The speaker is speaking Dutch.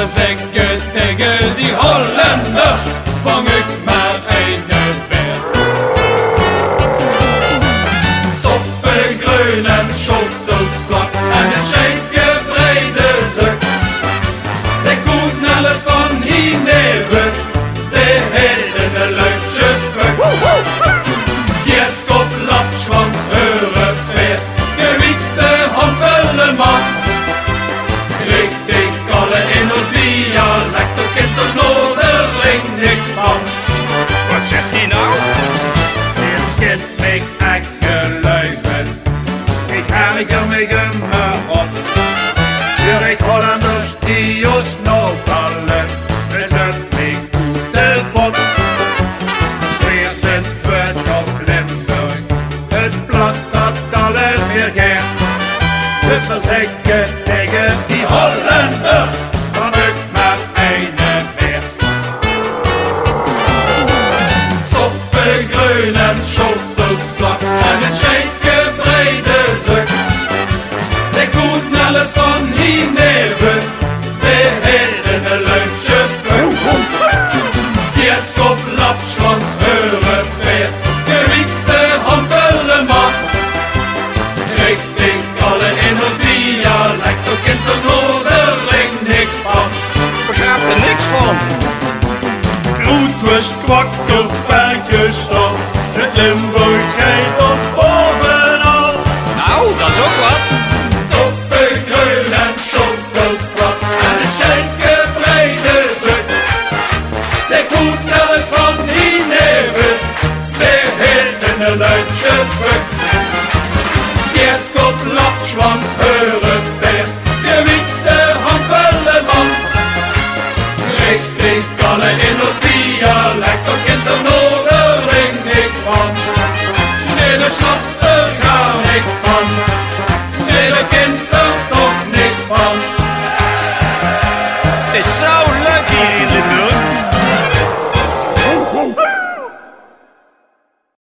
wil zeggen tegen die Hollanders, vang ik maar eine weer. Soppengruin en schottelsblad en een scheef gebreide zuk. De koeten alles van hier neven, de hele luidje fuck. Kierskop, lapschwans, heurenpeer, gewiekste handvulle man. Richtig alle in ons dialect, ook in de Noorderring niks van. Wat zegt hij nou? Dit kind mij echt geluiven, ik ga ik ermee me op. Ik Hollanders die ons nog ballen, met het mij goede vod. Weer zijn Twitch op Limburg, het blad dat alles weer geeft. Dus we zeggen tegen die Hollander, van ik maar eine meer. Soppengruin en schottelsblad en een scheef gebreide zuk. De koeten alles van hier neven, de hele luidje fuck. Kierskop, lapschwans, heurenpeer, gewiekste handvulle man. Richtig alle in ons dialect, ook in de Noorderring niks van. Begrijp er niks van. Groetwes kwakkelt vergestal, het Limburg schijnt ons bovenal. Nou, dat is ook wat. Soppengruin en schottelsblad en een scheef gebreide zuk. De koeten alles van die neven, de hele luidje fuck. Kierskop, lapschwans, heurenpeer, gewiekste handvulle man. Richtig alle in ons dialect, ook in de Noorderring niks van. Nee, de snapt er gar niks van. Nee, de kind er toch niks van. Het is zo